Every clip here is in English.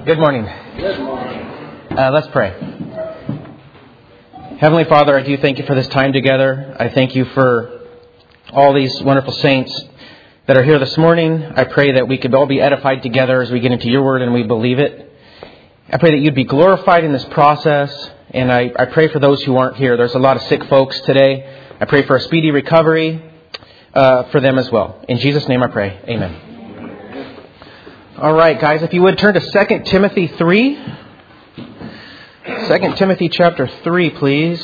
Good morning. Good morning. Let's pray. Heavenly Father, I do thank you for this time together. I thank you for all these wonderful saints that are here this morning. I pray that we could all be edified together as we get into your word and we believe it. I pray that you'd be glorified in this process. And I pray for those who aren't here. There's a lot of sick folks today. I pray for a speedy recovery for them as well. In Jesus' name I pray. Amen. All right, guys, if you would turn to 2 Timothy 3. 2 Timothy chapter 3, please.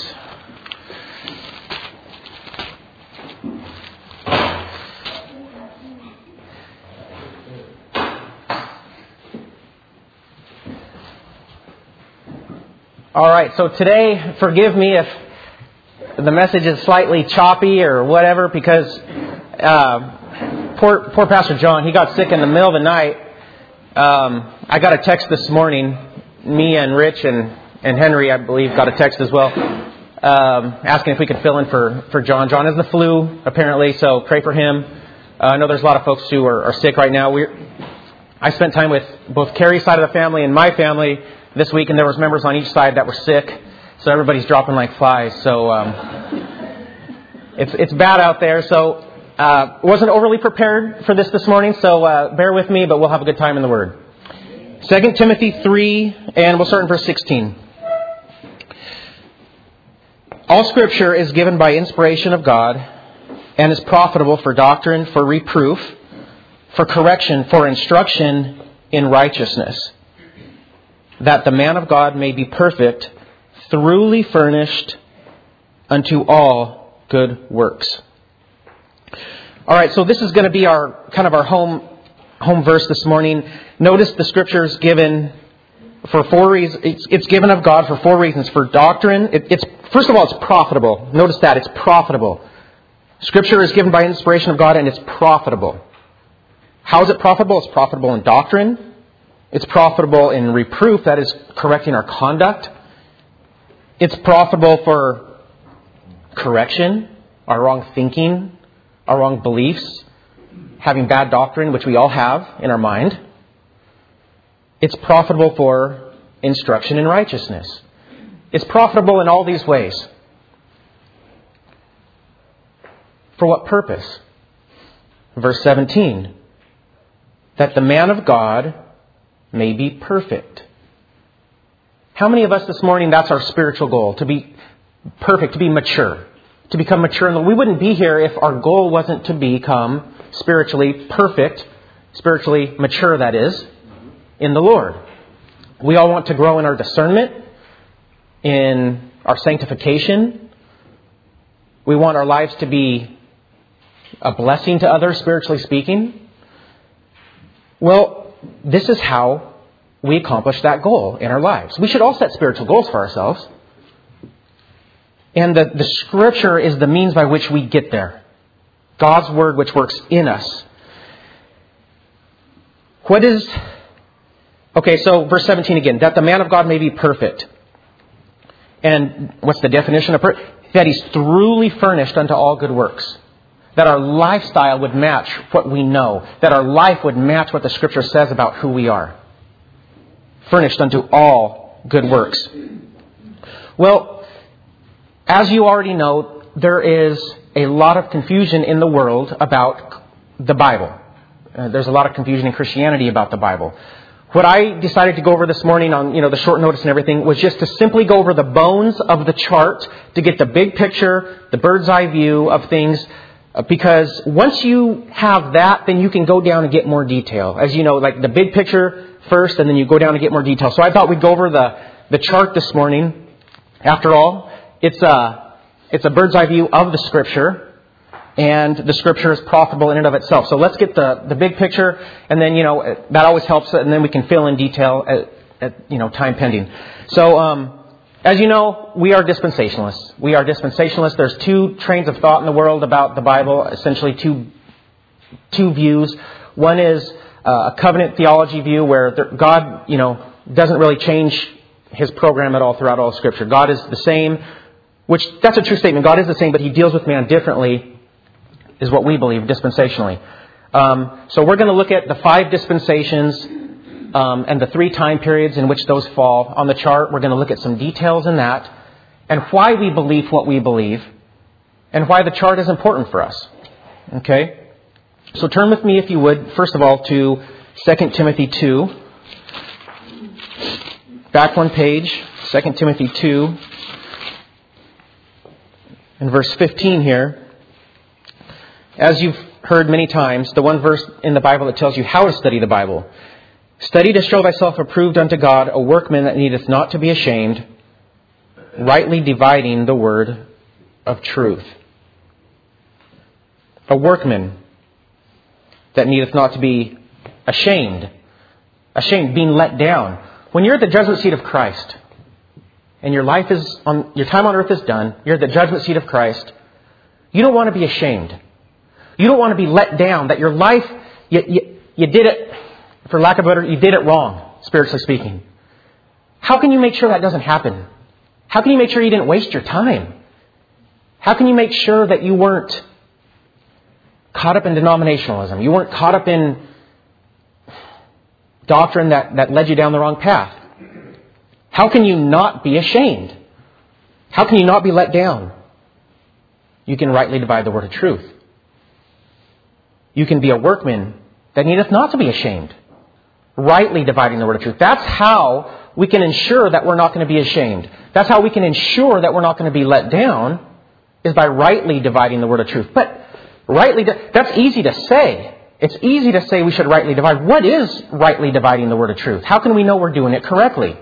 All right, so today, forgive me if the message is slightly choppy or whatever, because poor Pastor John, he got sick in the middle of the night. I got a text this morning. Me and Rich and Henry, I believe, got a text as well, asking if we could fill in for John. John has the flu, apparently, so pray for him. I know there's a lot of folks who are sick right now. I spent time with both Carrie's side of the family and my family this week, and there was members on each side that were sick, so everybody's dropping like flies. So it's bad out there. So wasn't overly prepared for this morning, so bear with me, but we'll have a good time in the Word. 2 Timothy 3, and we'll start in verse 16. All Scripture is given by inspiration of God and is profitable for doctrine, for reproof, for correction, for instruction in righteousness, that the man of God may be perfect, thoroughly furnished unto all good works. All right, so this is going to be our home verse this morning. Notice the Scripture is given for 4 reasons. It's given of God for 4 reasons. For doctrine, first of all, it's profitable. Notice that it's profitable. Scripture is given by inspiration of God, and it's profitable. How is it profitable? It's profitable in doctrine. It's profitable in reproof, that is correcting our conduct. It's profitable for correction, our wrong thinking, our wrong beliefs, having bad doctrine, which we all have in our mind. It's profitable for instruction in righteousness. It's profitable in all these ways. For what purpose? Verse 17. That the man of God may be perfect. How many of us this morning, that's our spiritual goal? To be perfect, to be mature. To become mature. We wouldn't be here if our goal wasn't to become spiritually perfect, spiritually mature, that is, in the Lord. We all want to grow in our discernment, in our sanctification. We want our lives to be a blessing to others, spiritually speaking. Well, this is how we accomplish that goal in our lives. We should all set spiritual goals for ourselves. And the Scripture is the means by which we get there. God's Word which works in us. Okay, so verse 17 again. That the man of God may be perfect. And what's the definition of perfect? That he's thoroughly furnished unto all good works. That our lifestyle would match what we know. That our life would match what the Scripture says about who we are. Furnished unto all good works. Well, as you already know, there is a lot of confusion in the world about the Bible. There's a lot of confusion in Christianity about the Bible. What I decided to go over this morning on, the short notice and everything was just to simply go over the bones of the chart to get the big picture, the bird's eye view of things. Because once you have that, then you can go down and get more detail. As you know, like the big picture first, and then you go down and get more detail. So I thought we'd go over the chart this morning. After all, it's a bird's eye view of the Scripture, and the Scripture is profitable in and of itself. So let's get the big picture, and then that always helps, and then we can fill in detail at time pending. So as you know, we are dispensationalists. There's 2 trains of thought in the world about the Bible, essentially two views. One is a covenant theology view where God, doesn't really change His program at all throughout all of Scripture. God is the same, which that's a true statement. God is the same, but He deals with man differently, is what we believe dispensationally. So we're going to look at the 5 dispensations and the 3 time periods in which those fall on the chart. We're going to look at some details in that and why we believe what we believe and why the chart is important for us. Okay? So turn with me, if you would, first of all, to 2 Timothy 2. Back one page, 2 Timothy 2. In verse 15 here. As you've heard many times, the one verse in the Bible that tells you how to study the Bible. Study to show thyself approved unto God, a workman that needeth not to be ashamed, rightly dividing the word of truth. A workman that needeth not to be ashamed. Ashamed, being let down. When you're at the judgment seat of Christ, and your time on earth is done, you're at the judgment seat of Christ, you don't want to be ashamed. You don't want to be let down, that your life, you did it, for lack of a better, you did it wrong, spiritually speaking. How can you make sure that doesn't happen? How can you make sure you didn't waste your time? How can you make sure that you weren't caught up in denominationalism? You weren't caught up in doctrine that led you down the wrong path? How can you not be ashamed? How can you not be let down? You can rightly divide the word of truth. You can be a workman that needeth not to be ashamed. Rightly dividing the word of truth. That's how we can ensure that we're not going to be ashamed. That's how we can ensure that we're not going to be let down, is by rightly dividing the word of truth. But that's easy to say. It's easy to say we should rightly divide. What is rightly dividing the word of truth? How can we know we're doing it correctly?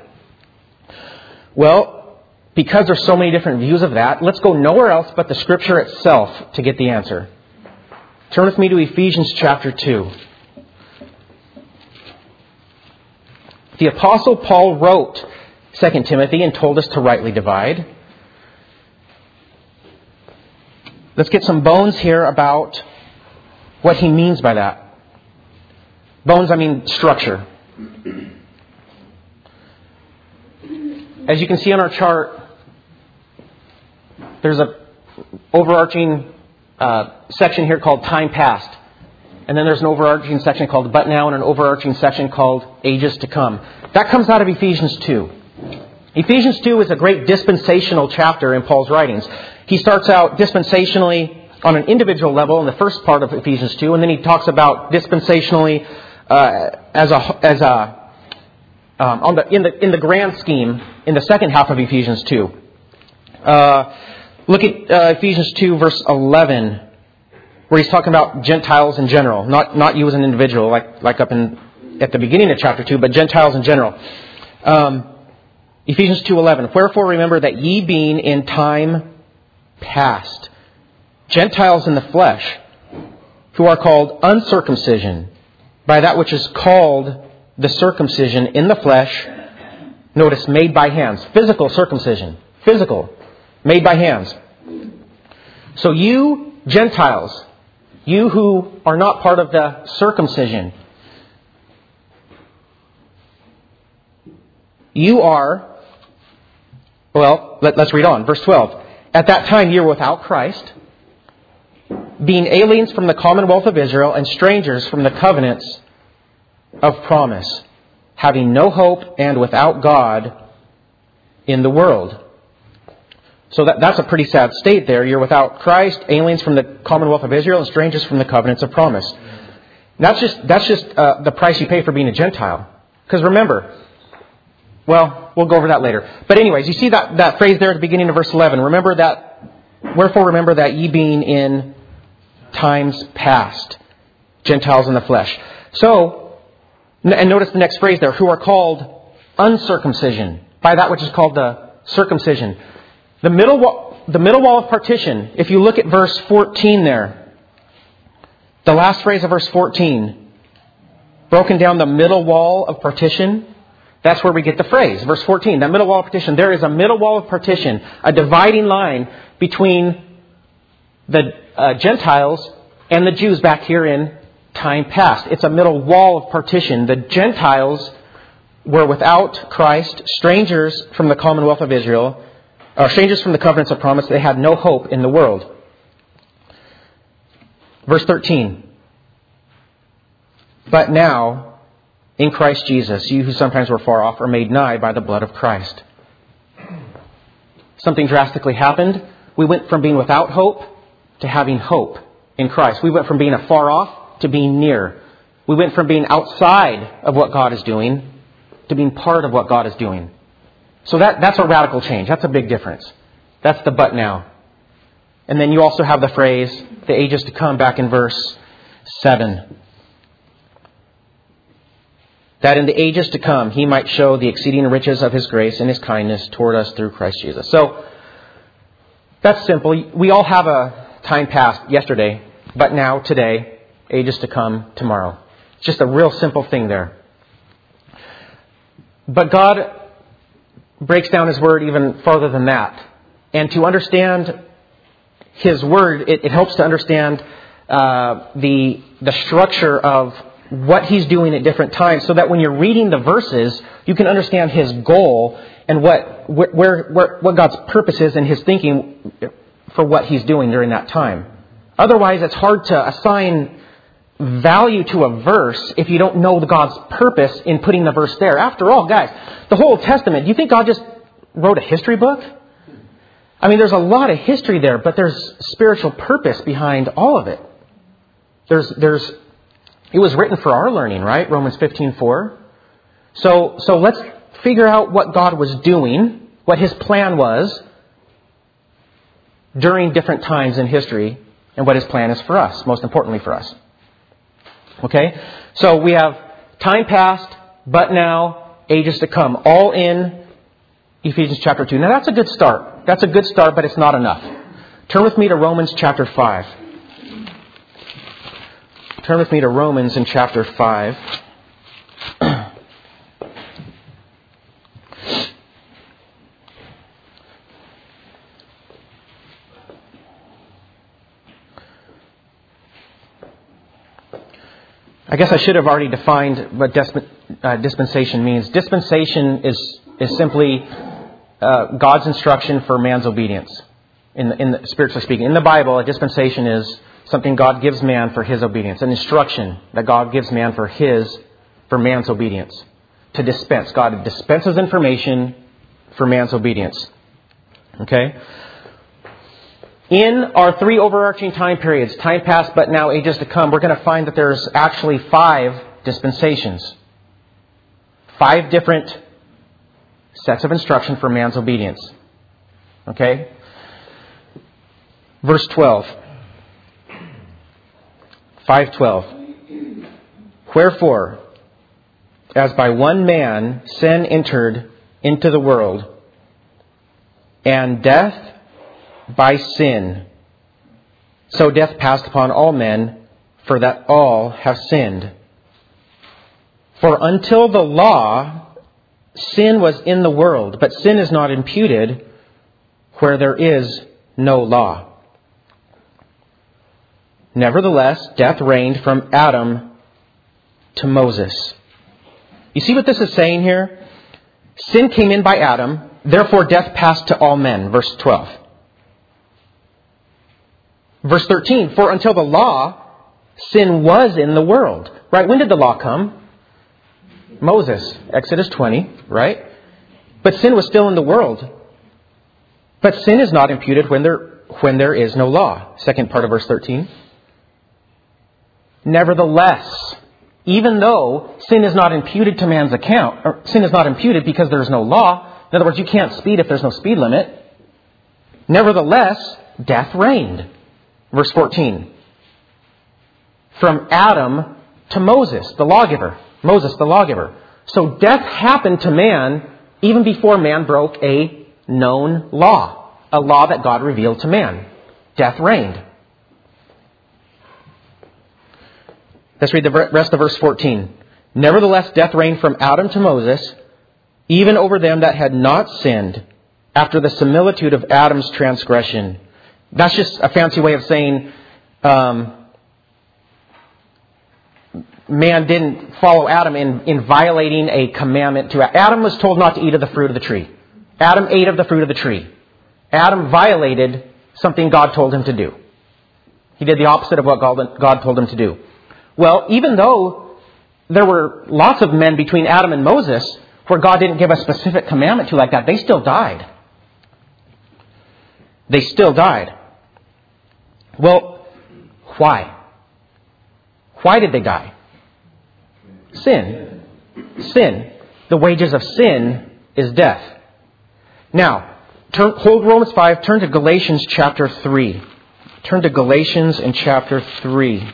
Well, because there's so many different views of that, let's go nowhere else but the Scripture itself to get the answer. Turn with me to Ephesians chapter 2. The Apostle Paul wrote 2 Timothy and told us to rightly divide. Let's get some bones here about what he means by that. Bones, I mean structure. As you can see on our chart, there's an overarching section here called Time Past. And then there's an overarching section called But Now and an overarching section called Ages to Come. That comes out of Ephesians 2. Ephesians 2 is a great dispensational chapter in Paul's writings. He starts out dispensationally on an individual level in the first part of Ephesians 2, and then he talks about dispensationally in the grand scheme in the second half of Ephesians 2. Look at Ephesians 2, verse 11, where he's talking about Gentiles in general, not you as an individual, like at the beginning of chapter 2, but Gentiles in general. Ephesians 2:11. Wherefore remember that ye being in time past Gentiles in the flesh, who are called uncircumcision by that which is called the circumcision in the flesh, notice, made by hands. Physical circumcision. Physical. Made by hands. So you Gentiles, you who are not part of the circumcision, you are, well, let's read on. Verse 12. At that time you were without Christ, being aliens from the commonwealth of Israel and strangers from the covenants of promise, having no hope and without God in the world. So that's a pretty sad state there. You're without Christ, aliens from the commonwealth of Israel, and strangers from the covenants of promise. That's just the price you pay for being a Gentile. Because remember, well, we'll go over that later. But anyways, you see that phrase there at the beginning of verse 11. Wherefore remember that ye being in times past, Gentiles in the flesh. So, and notice the next phrase there, who are called uncircumcision, by that which is called the circumcision. The middle wall of partition, if you look at verse 14 there, the last phrase of verse 14, broken down the middle wall of partition, that's where we get the phrase, verse 14, that middle wall of partition. There is a middle wall of partition, a dividing line between the Gentiles and the Jews back here in time past. It's a middle wall of partition. The Gentiles were without Christ, strangers from the commonwealth of Israel, or strangers from the covenants of promise. They had no hope in the world. Verse 13. But now in Christ Jesus, you who sometimes were far off are made nigh by the blood of Christ. Something drastically happened. We went from being without hope to having hope in Christ. We went from being afar off to being near. We went from being outside of what God is doing to being part of what God is doing. So that's a radical change. That's a big difference. That's the but now. And then you also have the phrase, the ages to come, back in verse 7. That in the ages to come, He might show the exceeding riches of His grace and His kindness toward us through Christ Jesus. So, that's simple. We all have a time past yesterday, but now, today, ages to come, tomorrow. It's just a real simple thing there. But God breaks down His Word even farther than that. And to understand His Word, it helps to understand the structure of what He's doing at different times, so that when you're reading the verses, you can understand His goal and what God's purpose is in His thinking for what He's doing during that time. Otherwise, it's hard to assign value to a verse if you don't know God's purpose in putting the verse there. After all, guys, the whole Old Testament, do you think God just wrote a history book? I mean, there's a lot of history there, but there's spiritual purpose behind all of it. It was written for our learning, right? Romans 15:4. So let's figure out what God was doing, what His plan was during different times in history, and what His plan is for us, most importantly for us. Okay? So we have time past, but now, ages to come, all in Ephesians chapter 2. Now that's a good start. That's a good start, but it's not enough. Turn with me to Romans chapter 5. Turn with me to Romans in chapter 5. I guess I should have already defined what dispensation means. Dispensation is simply God's instruction for man's obedience, spiritually speaking. In the Bible, a dispensation is something God gives man for his obedience. An instruction that God gives man for man's obedience. To dispense. God dispenses information for man's obedience. Okay? In our three overarching time periods, time past but now, ages to come, we're going to find that there's actually 5 dispensations. 5 different sets of instruction for man's obedience. Okay? Verse 12. 5:12. Wherefore, as by one man sin entered into the world, and death by sin, so death passed upon all men, for that all have sinned. For until the law, sin was in the world, but sin is not imputed where there is no law. Nevertheless, death reigned from Adam to Moses. You see what this is saying here? Sin came in by Adam, therefore death passed to all men. Verse 12. Verse 13. For until the law, sin was in the world. Right? When did the law come? Moses. Exodus 20. Right? But sin was still in the world. But sin is not imputed when there is no law. Second part of verse 13. Nevertheless, even though sin is not imputed to man's account, or sin is not imputed because there is no law, in other words, you can't speed if there's no speed limit, nevertheless, death reigned. Verse 14. From Adam to Moses, the lawgiver. Moses, the lawgiver. So death happened to man even before man broke a known law. A law that God revealed to man. Death reigned. Let's read the rest of verse 14. Nevertheless, death reigned from Adam to Moses, even over them that had not sinned, after the similitude of Adam's transgression. That's just a fancy way of saying man didn't follow Adam in violating a commandment. Adam was told not to eat of the fruit of the tree. Adam ate of the fruit of the tree. Adam violated something God told him to do. He did the opposite of what God told him to do. Well, even though there were lots of men between Adam and Moses where God didn't give a specific commandment to like that. They still died. They still died. Well, why? Why did they die? Sin. Sin. The wages of sin is death. Now, hold Romans 5, turn to Galatians chapter 3. Turn to Galatians in chapter 3.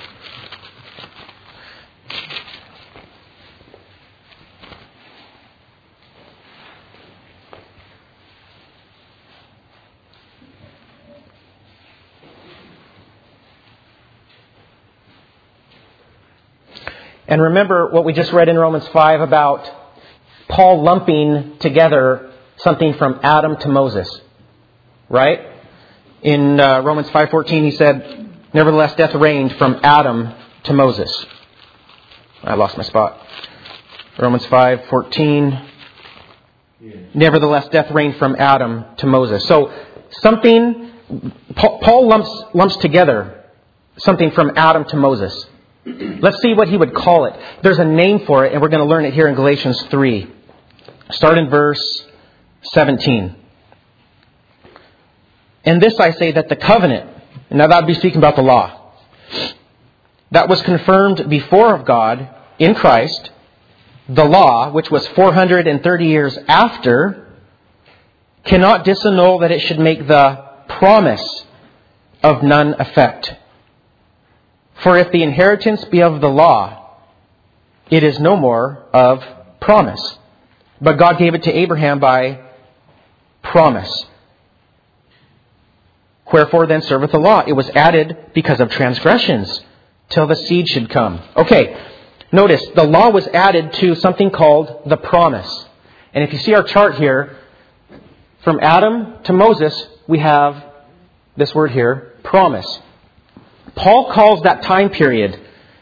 And remember what we just read in Romans 5 about Paul lumping together something from Adam to Moses. Right? In Romans 5:14 he said, nevertheless death reigned from Adam to Moses. I lost my spot. Romans 5:14. Nevertheless death reigned from Adam to Moses. So something, Paul lumps together something from Adam to Moses. Let's see what he would call it. There's a name for it, and we're going to learn it here in Galatians 3. Start in verse 17. And this I say that the covenant, and now that would be speaking about the law, that was confirmed before of God in Christ, the law, which was 430 years after, cannot disannul that it should make the promise of none effect. For if the inheritance be of the law, it is no more of promise. But God gave it to Abraham by promise. Wherefore then serveth the law? It was added because of transgressions, till the seed should come. Okay, notice the law was added to something called the promise. And if you see our chart here, from Adam to Moses, we have this word here, promise. Paul calls that time period,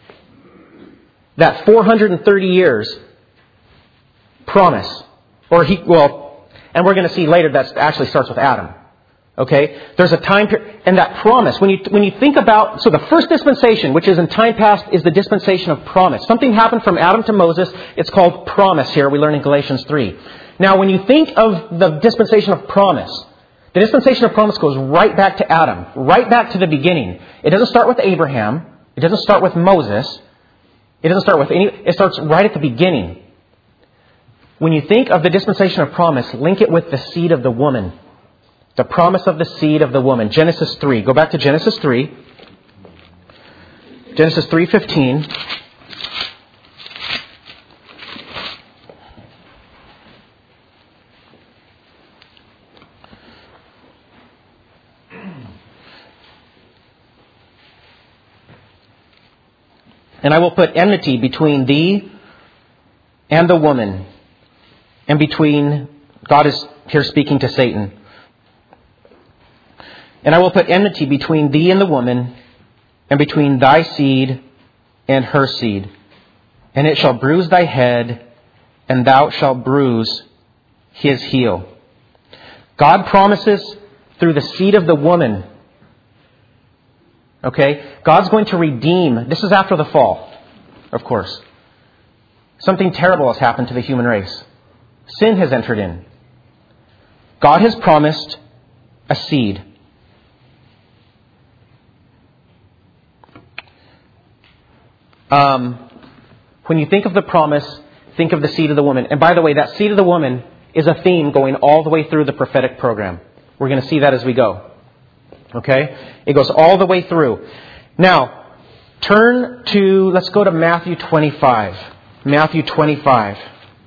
that 430 years, promise. And we're going to see later that actually starts with Adam. Okay? There's a time period, and that promise, when you think about, so the first dispensation, which is in time past, is the dispensation of promise. Something happened from Adam to Moses, it's called promise here, we learn in Galatians 3. Now, when you think of the dispensation of promise, the dispensation of promise goes right back to Adam, right back to the beginning. It doesn't start with Abraham. It doesn't start with Moses. It doesn't start with it starts right at the beginning. When you think of the dispensation of promise, link it with the seed of the woman. The promise of the seed of the woman. Genesis 3. Go back to Genesis 3. Genesis 3:15. And I will put enmity between thee and the woman, and between, God is here speaking to Satan. And I will put enmity between thee and the woman, and between thy seed and her seed. And it shall bruise thy head, and thou shalt bruise his heel. God promises through the seed of the woman. Okay? God's going to redeem. This is after the fall, of course. Something terrible has happened to the human race. Sin has entered in. God has promised a seed. When you think of the promise, think of the seed of the woman. And by the way, that seed of the woman is a theme going all the way through the prophetic program. We're going to see that as we go. Okay? It goes all the way through. Now, let's go to Matthew 25. Matthew 25.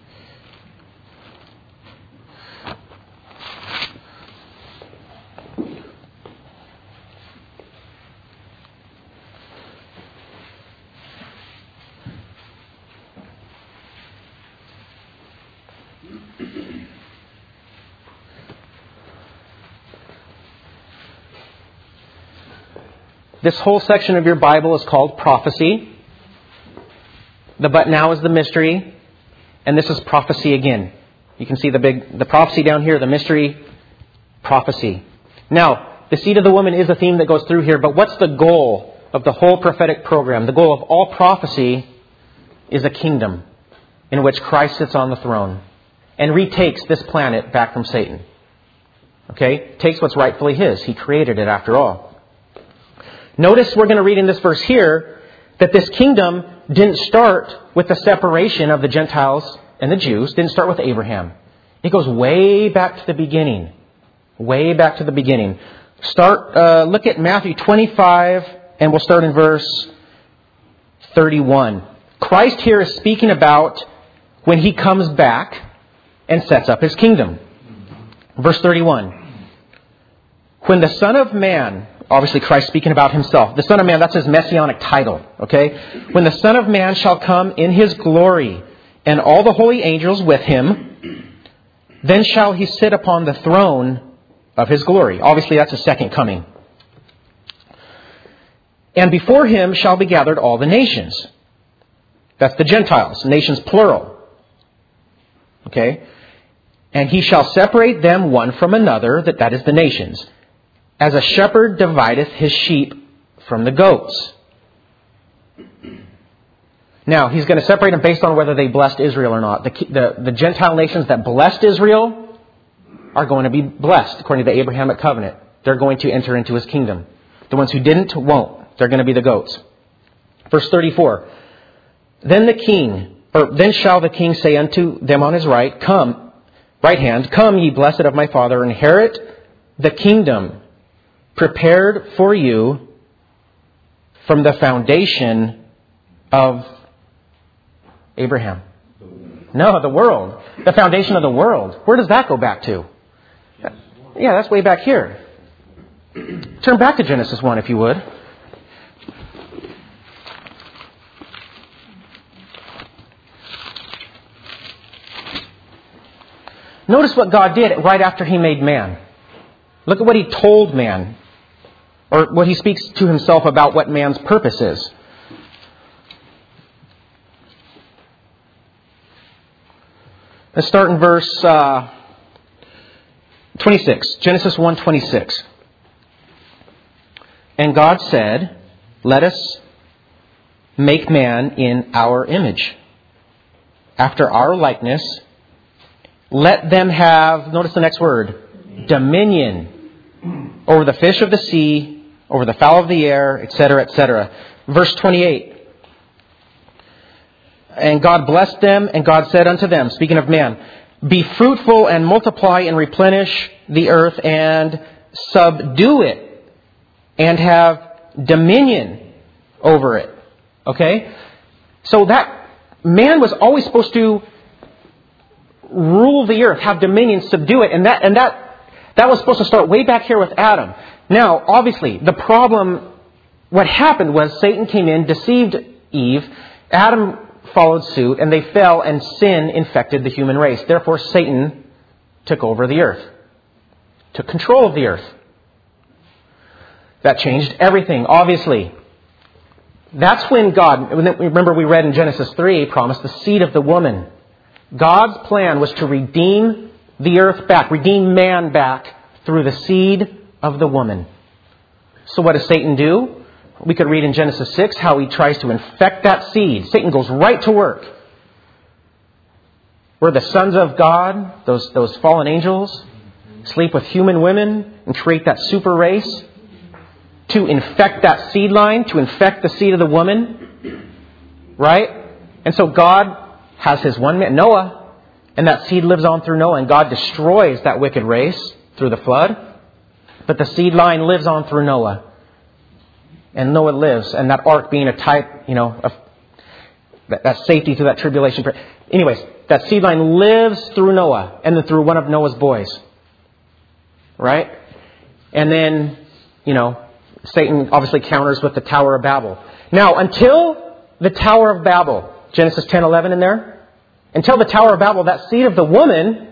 This whole section of your Bible is called prophecy. The but now is the mystery. And this is prophecy again. You can see the prophecy down here, the mystery, prophecy. Now, the seed of the woman is a theme that goes through here, but what's the goal of the whole prophetic program? The goal of all prophecy is a kingdom in which Christ sits on the throne and retakes this planet back from Satan. Okay? Takes what's rightfully his. He created it after all. Notice we're going to read in this verse here that this kingdom didn't start with the separation of the Gentiles and the Jews. Didn't start with Abraham. It goes way back to the beginning. Way back to the beginning. Look at Matthew 25, and we'll start in verse 31. Christ here is speaking about when he comes back and sets up his kingdom. Verse 31. When the Son of Man, obviously Christ speaking about himself. The Son of Man, that's his messianic title. Okay? When the Son of Man shall come in his glory, and all the holy angels with him, then shall he sit upon the throne of his glory. Obviously, that's a second coming. And before him shall be gathered all the nations. That's the Gentiles, nations plural. Okay? And he shall separate them one from another, that is the nations, as a shepherd divideth his sheep from the goats. Now, he's going to separate them based on whether they blessed Israel or not. The Gentile nations that blessed Israel are going to be blessed according to the Abrahamic covenant. They're going to enter into his kingdom. The ones who didn't won't. They're going to be the goats. Verse 34. Then shall the king say unto them on his right hand, Come, ye blessed of my Father, inherit the kingdom prepared for you from the foundation of Abraham. No, the world. The foundation of the world. Where does that go back to? Yeah, that's way back here. Turn back to Genesis 1, if you would. Notice what God did right after he made man. Look at what he told man, or what he speaks to himself about what man's purpose is. Let's start in verse 26. Genesis 1:26. And God said, Let us make man in our image, after our likeness. Let them have, notice the next word, dominion over the fish of the sea, over the fowl of the air, etc., etc. Verse 28. And God blessed them, and God said unto them, speaking of man, Be fruitful and multiply and replenish the earth and subdue it and have dominion over it. Okay? So that man was always supposed to rule the earth, have dominion, subdue it, and that was supposed to start way back here with Adam. Now, obviously, the problem, what happened was Satan came in, deceived Eve, Adam followed suit, and they fell, and sin infected the human race. Therefore, Satan took over the earth, took control of the earth. That changed everything, obviously. That's when God, remember we read in Genesis 3, promised the seed of the woman. God's plan was to redeem the earth back, redeem man back through the seed of the woman. So what does Satan do? We could read in Genesis 6 how he tries to infect that seed. Satan goes right to work. Where the sons of God, those fallen angels, sleep with human women and create that super race to infect that seed line, to infect the seed of the woman. Right? And so God has his one man, Noah, and that seed lives on through Noah, and God destroys that wicked race through the flood. But the seed line lives on through Noah. And Noah lives, and that ark being a type, of that safety through that tribulation. Anyways, that seed line lives through Noah, and then through one of Noah's boys. Right? And then, Satan obviously counters with the Tower of Babel. Now, until the Tower of Babel, Genesis 10:11 in there, until the Tower of Babel, that seed of the woman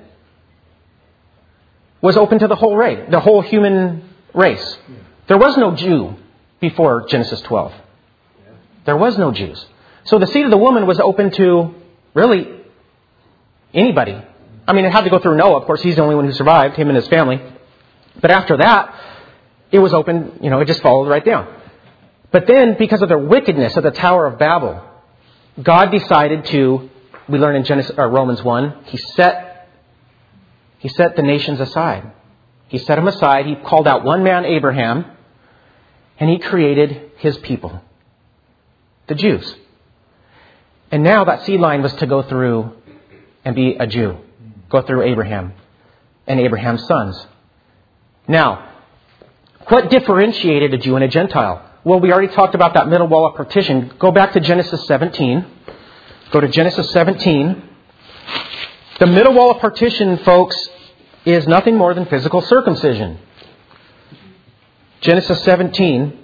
was open to the whole human race. There was no Jew before Genesis 12. There was no Jews. So the seed of the woman was open to, really, anybody. I mean, it had to go through Noah. Of course, he's the only one who survived, him and his family. But after that, it was open, it just followed right down. But then, because of their wickedness at the Tower of Babel, God decided to, we learn in Romans 1, He set the nations aside. He set them aside. He called out one man, Abraham, and He created His people, the Jews. And now that seed line was to go through and be a Jew, go through Abraham and Abraham's sons. Now, what differentiated a Jew and a Gentile? Well, we already talked about that middle wall of partition. Go back to Genesis 17. Go to Genesis 17. The middle wall of partition, folks, is nothing more than physical circumcision. Genesis 17.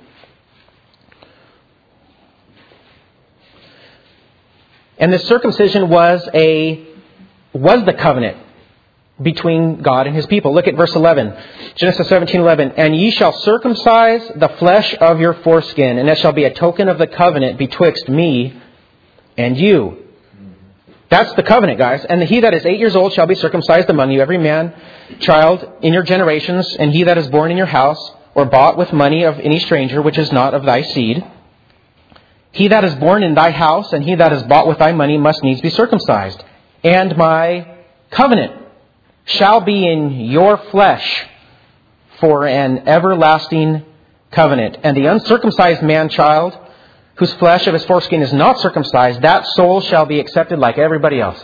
And this circumcision was the covenant between God and His people. Look at verse 11. Genesis 17:11. And ye shall circumcise the flesh of your foreskin, and it shall be a token of the covenant betwixt me and you. That's the covenant, guys. And he that is 8 years old shall be circumcised among you, every man, child in your generations, and he that is born in your house, or bought with money of any stranger, which is not of thy seed. He that is born in thy house, and he that is bought with thy money, must needs be circumcised. And my covenant shall be in your flesh for an everlasting covenant. And the uncircumcised man-child, whose flesh of his foreskin is not circumcised, that soul shall be accepted like everybody else.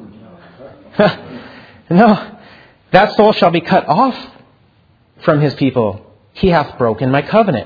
No, that soul shall be cut off from his people. He hath broken my covenant.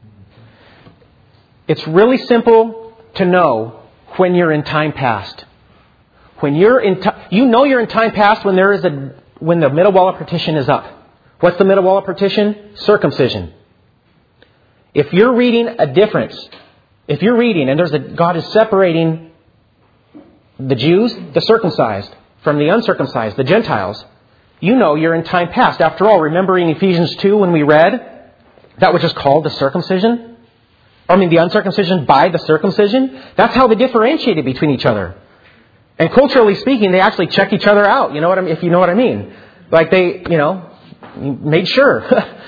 It's really simple to know when you're in time past. When you're in you know you're in time past when when the middle wall of partition is up. What's the middle wall of partition? Circumcision. If you're reading a difference, if you're reading and God is separating the Jews, the circumcised, from the uncircumcised, the Gentiles, you know you're in time past. After all, remembering Ephesians 2 when we read that which is called the circumcision? The uncircumcision by the circumcision? That's how they differentiated between each other. And culturally speaking, they actually check each other out. You know what I mean? If you know what I mean. Like they, made sure.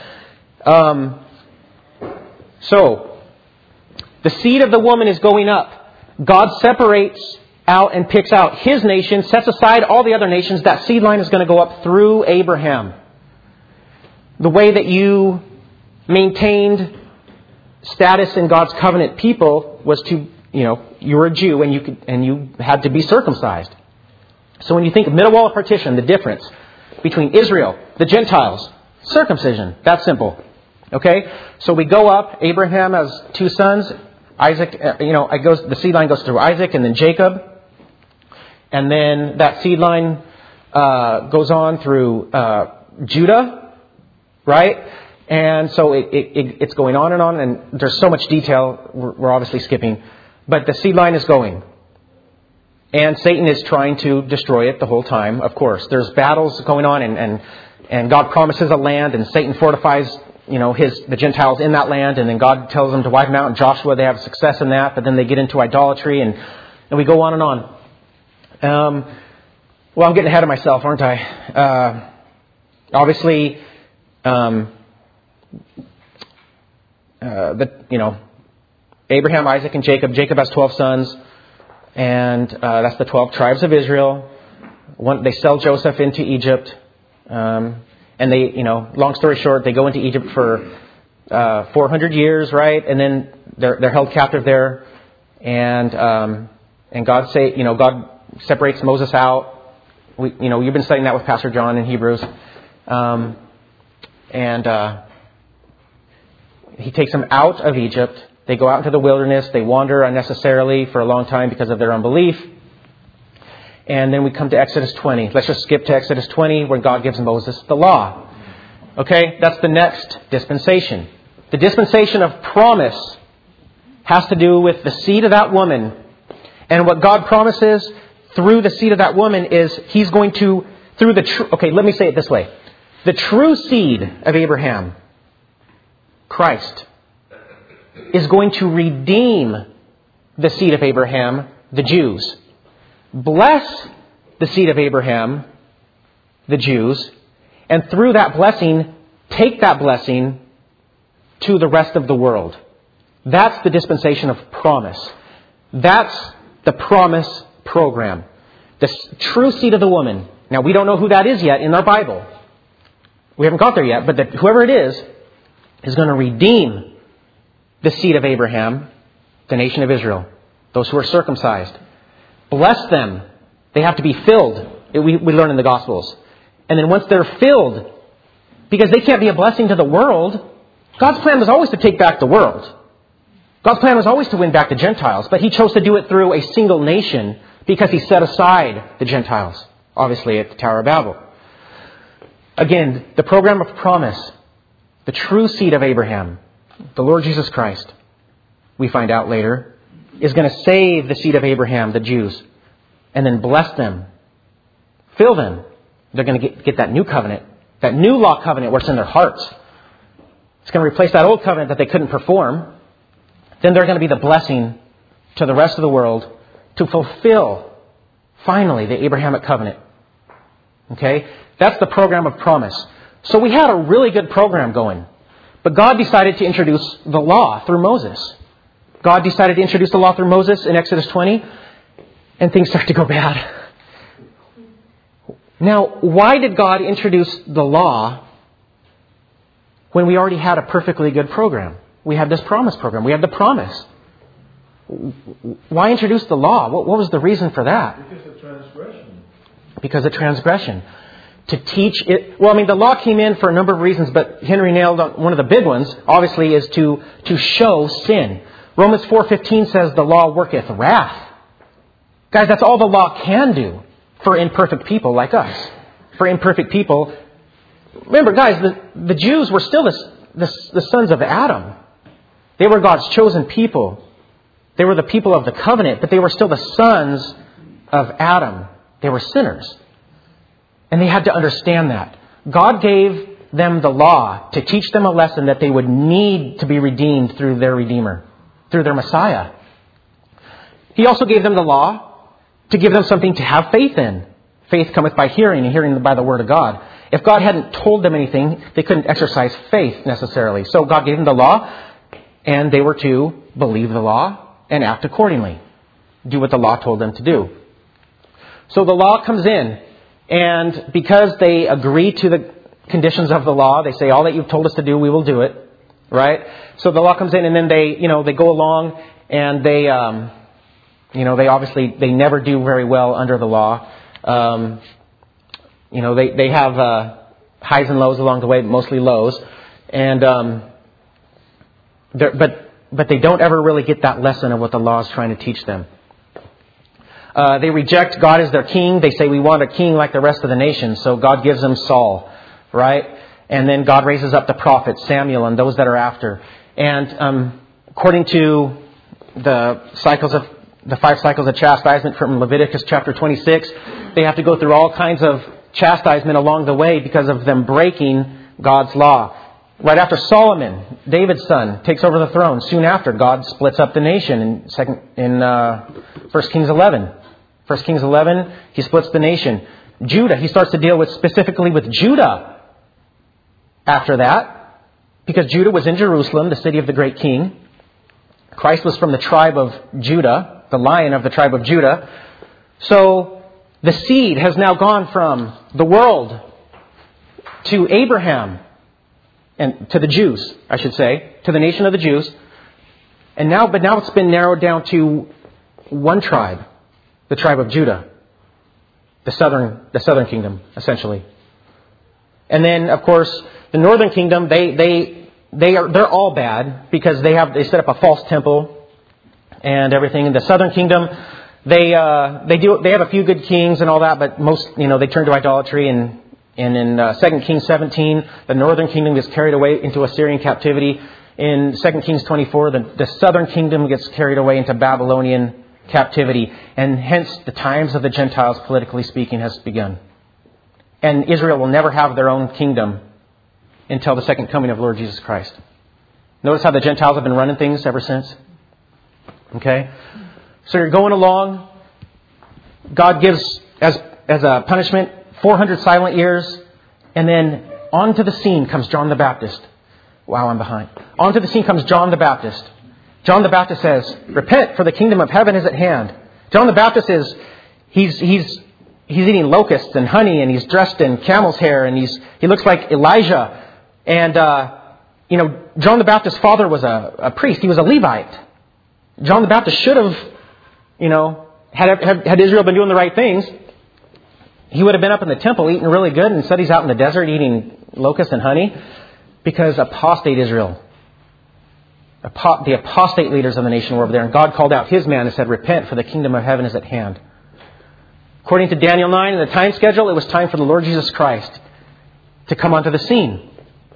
So, the seed of the woman is going up. God separates out and picks out His nation, sets aside all the other nations. That seed line is going to go up through Abraham. The way that you maintained status in God's covenant people was to, you were a Jew and you had to be circumcised. So when you think of middle wall of partition, the difference between Israel, the Gentiles, circumcision, that's simple. Okay? So we go up, Abraham has 2 sons, Isaac, the seed line goes through Isaac and then Jacob. And then that seed line goes on through Judah, right? And so it's going on, and there's so much detail we're obviously skipping. But the seed line is going. And Satan is trying to destroy it the whole time, of course. There's battles going on, and God promises a land, and Satan fortifies the Gentiles in that land, and then God tells them to wipe them out. And Joshua, they have success in that, but then they get into idolatry, and we go on and on. Well, I'm getting ahead of myself, aren't I? Obviously, Abraham, Isaac, and Jacob. Jacob has 12 sons, and that's the 12 tribes of Israel. They sell Joseph into Egypt, and they, long story short, they go into Egypt for 400 years, right? And then they're held captive there, and God God separates Moses out. You've been studying that with Pastor John in Hebrews, He takes them out of Egypt. They go out into the wilderness. They wander unnecessarily for a long time because of their unbelief. And then we come to Exodus 20. Let's just skip to Exodus 20 where God gives Moses the law. Okay, that's the next dispensation. The dispensation of promise has to do with the seed of that woman. And what God promises through the seed of that woman is He's going to, let me say it this way. The true seed of Abraham, Christ, is going to redeem the seed of Abraham, the Jews. Bless the seed of Abraham, the Jews, and through that blessing, take that blessing to the rest of the world. That's the dispensation of promise. That's the promise program. The true seed of the woman. Now, we don't know who that is yet in our Bible. We haven't got there yet, but whoever it is going to redeem the seed of Abraham, the nation of Israel, those who are circumcised. Bless them. They have to be filled. We learn in the Gospels. And then once they're filled, because they can't be a blessing to the world, God's plan was always to take back the world. God's plan was always to win back the Gentiles, but He chose to do it through a single nation because He set aside the Gentiles, obviously at the Tower of Babel. Again, the program of promise, the true seed of Abraham, the Lord Jesus Christ, we find out later, is going to save the seed of Abraham, the Jews, and then bless them, fill them. They're going to get that new covenant, that new law covenant where it's in their hearts. It's going to replace that old covenant that they couldn't perform. Then they're going to be the blessing to the rest of the world to fulfill, finally, the Abrahamic covenant. Okay? That's the program of promise. So we had a really good program going. But God decided to introduce the law through Moses. God decided to introduce the law through Moses in Exodus 20. And things start to go bad. Now, why did God introduce the law when we already had a perfectly good program? We had this promise program. We had the promise. Why introduce the law? What was the reason for that? Because of transgression. Because of transgression. To teach it. Well, the law came in for a number of reasons, but Henry nailed on one of the big ones, obviously, is to show sin. Romans 4:15 says the law worketh wrath. Guys, that's all the law can do for imperfect people like us. For imperfect people. Remember, guys, the Jews were still the sons of Adam. They were God's chosen people. They were the people of the covenant, but they were still the sons of Adam. They were sinners. And they had to understand that. God gave them the law to teach them a lesson that they would need to be redeemed through their Redeemer, through their Messiah. He also gave them the law to give them something to have faith in. Faith cometh by hearing, and hearing by the Word of God. If God hadn't told them anything, they couldn't exercise faith necessarily. So God gave them the law, and they were to believe the law and act accordingly. Do what the law told them to do. So the law comes in, and because they agree to the conditions of the law, they say, all that you've told us to do, we will do it. Right? So the law comes in, and then they go along, and they obviously, they never do very well under the law. They have highs and lows along the way, mostly lows. And but they don't ever really get that lesson of what the law is trying to teach them. They reject God as their king. They say, we want a king like the rest of the nations. So God gives them Saul, right? And then God raises up the prophets, Samuel, and those that are after. And according to the 5 cycles of chastisement from Leviticus chapter 26, they have to go through all kinds of chastisement along the way because of them breaking God's law. Right after Solomon, David's son, takes over the throne, soon after God splits up the nation in 1 Kings 11. 1 Kings 11, he splits the nation. Judah, he starts to deal specifically with Judah after that, because Judah was in Jerusalem, the city of the great king. Christ was from the tribe of Judah, the lion of the tribe of Judah. So the seed has now gone from the world to Abraham, and to the Jews, I should say, to the nation of the Jews. But now it's been narrowed down to one tribe, the tribe of Judah, the southern kingdom, essentially. And then, of course, the northern kingdom, they're all bad because they set up a false temple and everything. In the southern kingdom, they have a few good kings and all that, but most, they turn to idolatry. And in 2 Kings 17, the northern kingdom gets carried away into Assyrian captivity. In 2 Kings 24, the southern kingdom gets carried away into Babylonian captivity. And hence, the times of the Gentiles, politically speaking, has begun. And Israel will never have their own kingdom until the second coming of Lord Jesus Christ. Notice how the Gentiles have been running things ever since? Okay? So you're going along. God gives, as a punishment, 400 silent years. And then onto the scene comes John the Baptist. Wow, I'm behind. Onto the scene comes John the Baptist. John the Baptist says, repent, for the kingdom of heaven is at hand. John the Baptist he's eating locusts and honey, and he's dressed in camel's hair, and he looks like Elijah. And, John the Baptist's father was a priest. He was a Levite. John the Baptist should have, had Israel been doing the right things, he would have been up in the temple eating really good, and instead he's out in the desert eating locusts and honey, because apostate Israel, the apostate leaders of the nation were over there, and God called out His man and said, repent, for the kingdom of heaven is at hand. According to Daniel 9 and the time schedule, it was time for the Lord Jesus Christ to come onto the scene.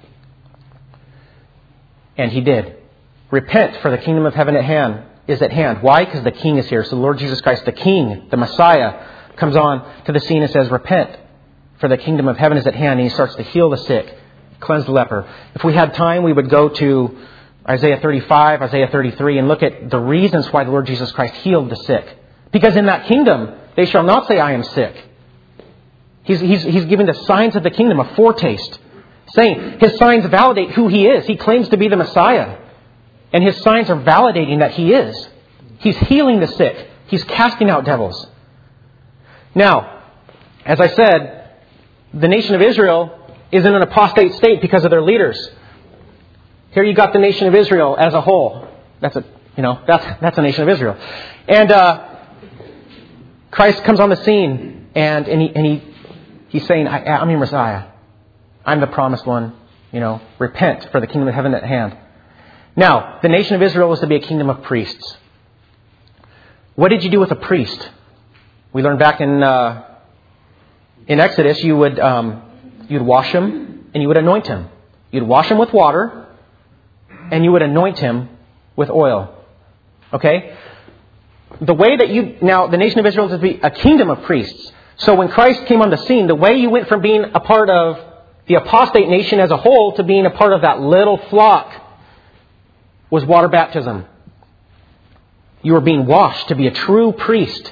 And He did. Repent, for the kingdom of heaven is at hand. Why? Because the King is here. So the Lord Jesus Christ, the King, the Messiah, comes on to the scene and says, repent, for the kingdom of heaven is at hand. And He starts to heal the sick, cleanse the leper. If we had time, we would go to Isaiah 35, Isaiah 33, and look at the reasons why the Lord Jesus Christ healed the sick. Because in that kingdom, they shall not say, I am sick. He's giving the signs of the kingdom, a foretaste, saying His signs validate who He is. He claims to be the Messiah. And His signs are validating that He is. He's healing the sick. He's casting out devils. Now, as I said, the nation of Israel is in an apostate state because of their leaders. Here you got the nation of Israel as a whole. That's a nation of Israel. And Christ comes on the scene, and he's saying, I'm your Messiah. I'm the promised one. Repent, for the kingdom of heaven at hand. Now, the nation of Israel was to be a kingdom of priests. What did you do with a priest? We learned back in Exodus, you'd wash him and you would anoint him. You'd wash him with water and you would anoint him with oil. Okay? The way that the nation of Israel is to be a kingdom of priests. So when Christ came on the scene, the way you went from being a part of the apostate nation as a whole to being a part of that little flock was water baptism. You were being washed to be a true priest.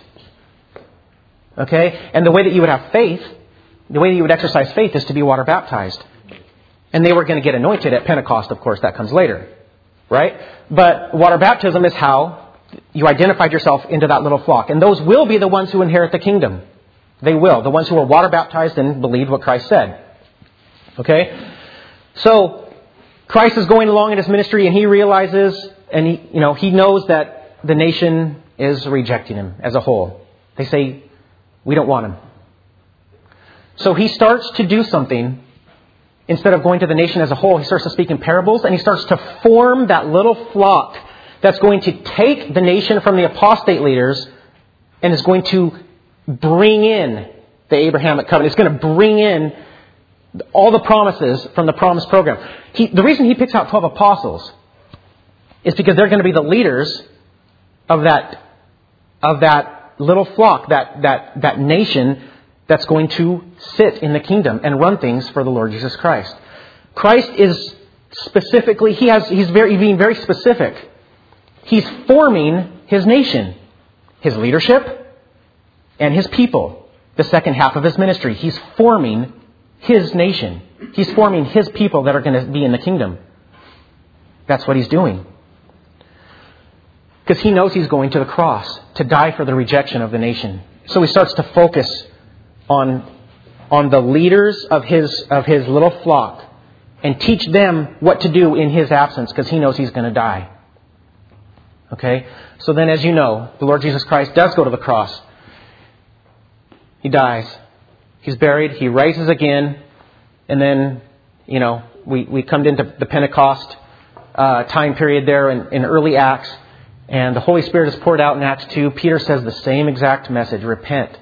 Okay? And the way that you would have faith, the way that you would exercise faith is to be water baptized. And they were going to get anointed at Pentecost, of course, that comes later. Right? But water baptism is how you identified yourself into that little flock. And those will be the ones who inherit the kingdom. They will. The ones who were water baptized and believed what Christ said. Okay? So, Christ is going along in His ministry, and He realizes, and He knows that the nation is rejecting Him as a whole. They say, we don't want Him. So He starts to do something. Instead of going to the nation as a whole, He starts to speak in parables, and He starts to form that little flock that's going to take the nation from the apostate leaders and is going to bring in the Abrahamic covenant. It's going to bring in all the promises from the promise program. The reason He picks out 12 apostles is because they're going to be the leaders of that little flock, that nation that's going to sit in the kingdom and run things for the Lord Jesus Christ. Christ is specifically, he's being very specific. He's forming His nation, His leadership, and His people. The second half of His ministry, He's forming His nation. He's forming His people that are going to be in the kingdom. That's what He's doing. Because He knows He's going to the cross to die for the rejection of the nation. So He starts to focus on the leaders of his little flock and teach them what to do in His absence, because He knows He's going to die. Okay? So then, as you know, the Lord Jesus Christ does go to the cross. He dies. He's buried. He rises again. And then, we come into the Pentecost time period there in early Acts. And the Holy Spirit is poured out in Acts 2. Peter says the same exact message. Repent.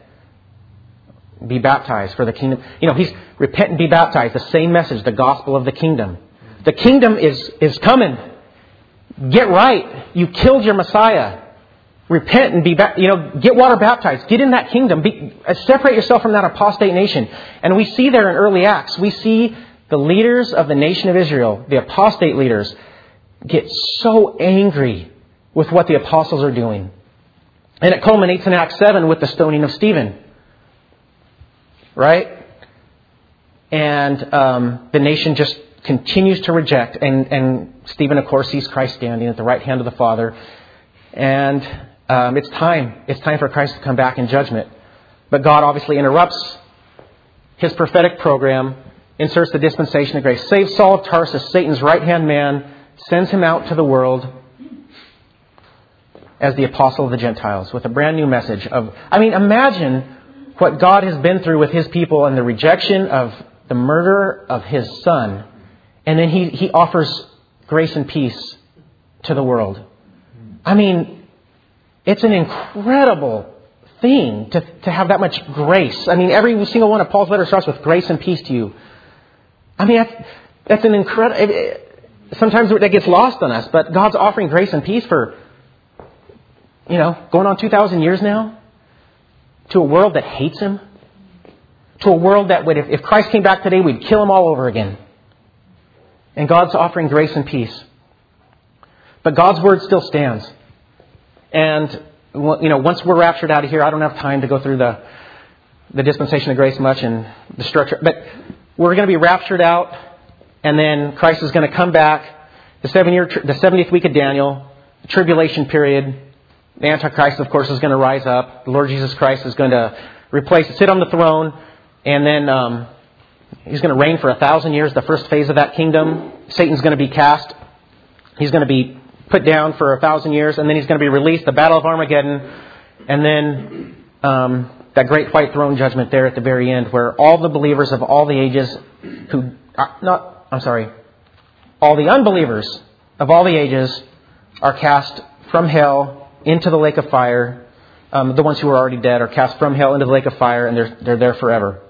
Be baptized for the kingdom. He's repent and be baptized. The same message, the gospel of the kingdom. The kingdom is coming. Get right. You killed your Messiah. Repent and be get water baptized. Get in that kingdom. Separate yourself from that apostate nation. And we see there in early Acts, we see the leaders of the nation of Israel, the apostate leaders, get so angry with what the apostles are doing. And it culminates in Acts 7 with the stoning of Stephen. Right? And the nation just continues to reject. And Stephen, of course, sees Christ standing at the right hand of the Father. And It's time. It's time for Christ to come back in judgment. But God obviously interrupts His prophetic program, inserts the dispensation of grace, saves Saul of Tarsus, Satan's right-hand man, sends him out to the world as the apostle of the Gentiles with a brand new message of... imagine what God has been through with His people and the rejection of the murder of His Son. And then He offers grace and peace to the world. It's an incredible thing to have that much grace. Every single one of Paul's letters starts with grace and peace to you. That's an incredible... Sometimes that gets lost on us, but God's offering grace and peace for, going on 2,000 years now, to a world that hates Him, to a world that would, if Christ came back today, we'd kill Him all over again. And God's offering grace and peace. But God's word still stands. And, once we're raptured out of here, I don't have time to go through the dispensation of grace much and the structure. But we're going to be raptured out, and then Christ is going to come back, the 70th week of Daniel, the tribulation period. The Antichrist, of course, is going to rise up. The Lord Jesus Christ is going to sit on the throne, and then He's going to reign for 1,000 years, the first phase of that kingdom. Satan's going to be cast. He's going to be put down for 1,000 years, and then He's going to be released, the Battle of Armageddon, and then that great white throne judgment there at the very end, where all the believers of all the ages all the unbelievers of all the ages are cast from hell into the lake of fire. The ones who are already dead are cast from hell into the lake of fire, and they're there forever.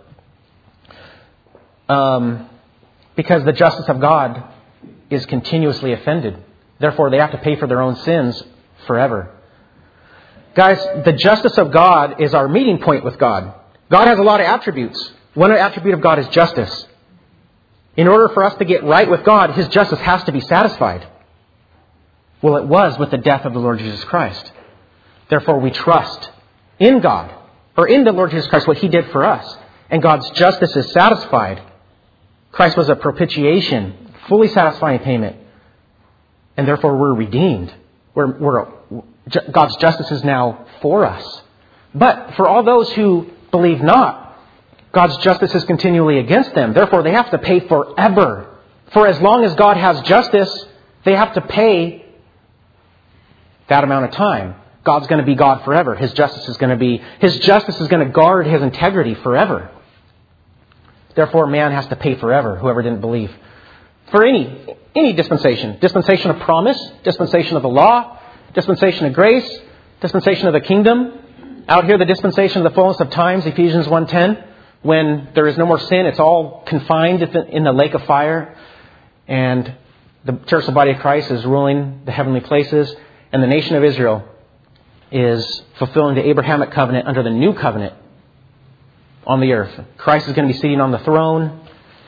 Because the justice of God is continuously offended. Therefore, they have to pay for their own sins forever. Guys, the justice of God is our meeting point with God. God has a lot of attributes. One attribute of God is justice. In order for us to get right with God, His justice has to be satisfied. Well, it was with the death of the Lord Jesus Christ. Therefore, we trust in God, or in the Lord Jesus Christ, what He did for us. And God's justice is satisfied. Christ was a propitiation, fully satisfying payment. And therefore, we're redeemed. God's justice is now for us. But for all those who believe not, God's justice is continually against them. Therefore, they have to pay forever. For as long as God has justice, they have to pay that amount of time. God's going to be God forever. His justice is going to guard His integrity forever. Therefore, man has to pay forever, whoever didn't believe. For any dispensation. Dispensation of promise, dispensation of the law, dispensation of grace, dispensation of the kingdom. Out here, the dispensation of the fullness of times, Ephesians 1:10. When there is no more sin, it's all confined in the lake of fire. And the church, the body of Christ, is ruling the heavenly places. And the nation of Israel is fulfilling the Abrahamic covenant under the new covenant on the earth. Christ is going to be sitting on the throne.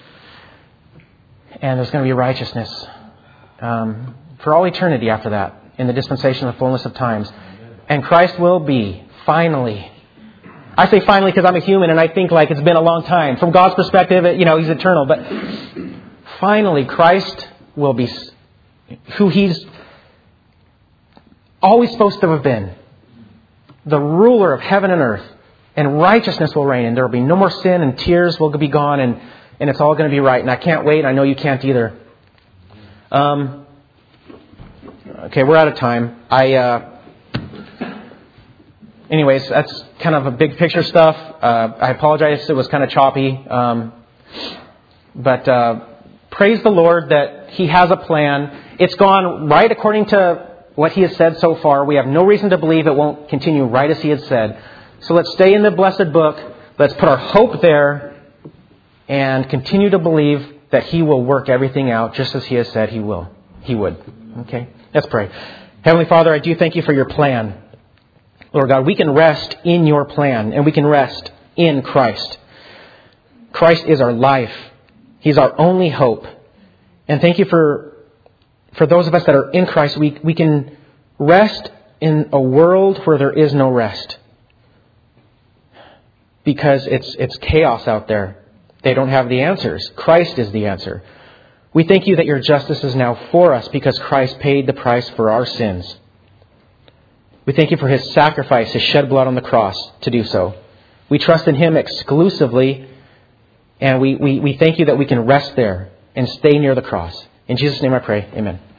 And there's going to be righteousness for all eternity after that in the dispensation of the fullness of times. And Christ will be finally... I say finally because I'm a human and I think like it's been a long time. From God's perspective, He's eternal. But finally, Christ will be who He's always supposed to have been. The ruler of heaven and earth. And righteousness will reign. And there will be no more sin and tears will be gone. And it's all going to be right. And I can't wait. I know you can't either. Okay, we're out of time. Anyways, that's kind of a big picture stuff. I apologize. It was kind of choppy. But praise the Lord that He has a plan. It's gone right according to what He has said so far. We have no reason to believe it won't continue right as He had said. So let's stay in the blessed book. Let's put our hope there and continue to believe that He will work everything out just as He has said He would. Okay? Let's pray. Heavenly Father, I do thank You for Your plan. Lord God, we can rest in Your plan and we can rest in Christ. Christ is our life. He's our only hope. And thank You for those of us that are in Christ, we can rest in a world where there is no rest. Because it's chaos out there. They don't have the answers. Christ is the answer. We thank You that Your justice is now for us because Christ paid the price for our sins. We thank you for his sacrifice, his shed blood on the cross to do so. We trust in him exclusively, and we thank you that we can rest there and stay near the cross. In Jesus' name I pray, amen.